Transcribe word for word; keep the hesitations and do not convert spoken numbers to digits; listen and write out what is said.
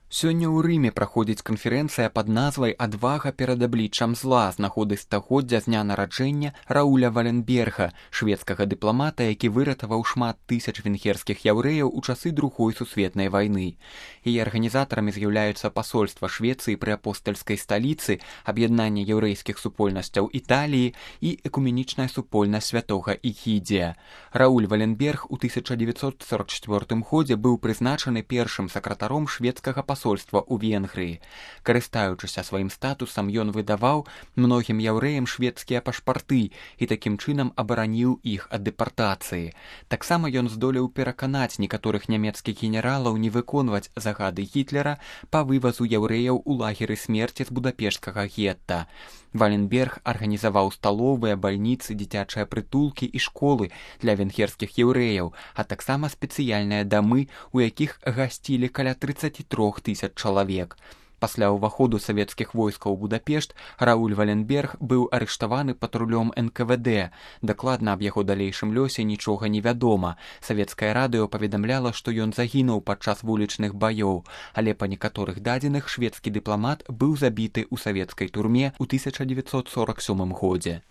Сёння ў Рыме праходзіць канферэнцыя пад назвай «Адвага перад абліччам зла» з нагоды стагоддзя з дня нараджэння Рауля Валенберга, шведскага дыпламата, які выратаваў шмат тысяч венгерскіх яўрэяў у часы Другой сусветнай вайны. Яе арганізатарамі з'яўляюцца пасольства Швецыі пры апостальскай сталіцы, аб'яднанне яўрэйскіх супольнасцяў Італіі і экуменічная супольнасць святога Ігідзія. Рауль Валенберг у тысяча дзевяцьсот сорок чвёртым годзе быў прызначаны першым сакратаром шведскага пасольства пасольства ў Венгрыі. Карыстаючыся сваім статусам, ён выдаваў многім яўрэям шведскія пашпарты і такім чынам абараніў іх ад дэпартацыі. Таксама ён здолеў пераканаць некаторых нямецкіх генералаў не выконваць загады Гітлера па вывазу яўрэяў у лагеры смерці з будапешцкага гетта. Валенберг арганізаваў сталовыя, бальніцы, дзіцячыя прытулкі і школы для венгерскіх яўрэяў, а таксама спецыяльныя дамы, у якіх гасцілі каля трыццаць тры тысяч чалавек. Пасля ўваходу савецкіх войскаў у Будапешт Рауль Валенберг быў арыштаваны патрулём эн ка вэ дэ. Дакладна аб яго далейшым лёсе нічога не вядома. Савецкае радыё паведамляла, што ён загінуў падчас вулічных баёў, але па некаторых дадзеных шведскі дыпламат быў забіты ў савецкай турме ў тысяча дзевяцьсот сорак сёмым годзе.